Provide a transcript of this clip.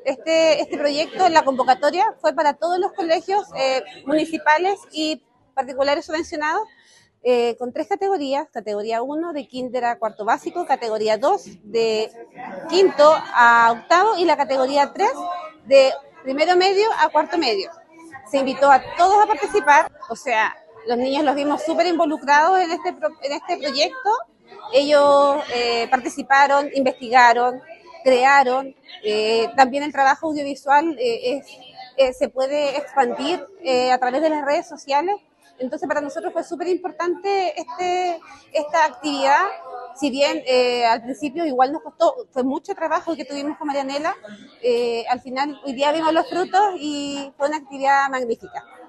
Este proyecto, la convocatoria, fue para todos los colegios municipales y particulares subvencionados, con 3 categorías: categoría 1 de kinder a cuarto básico, categoría 2 de quinto a octavo y la categoría 3 de primero medio a cuarto medio. Se invitó a todos a participar, o sea, los niños los vimos súper involucrados en este proyecto. Ellos participaron, investigaron, crearon. También el trabajo audiovisual se puede expandir a través de las redes sociales. Entonces para nosotros fue súper importante esta actividad. Si bien al principio igual nos costó, fue mucho trabajo que tuvimos con Marianela, al final hoy día vimos los frutos y fue una actividad magnífica.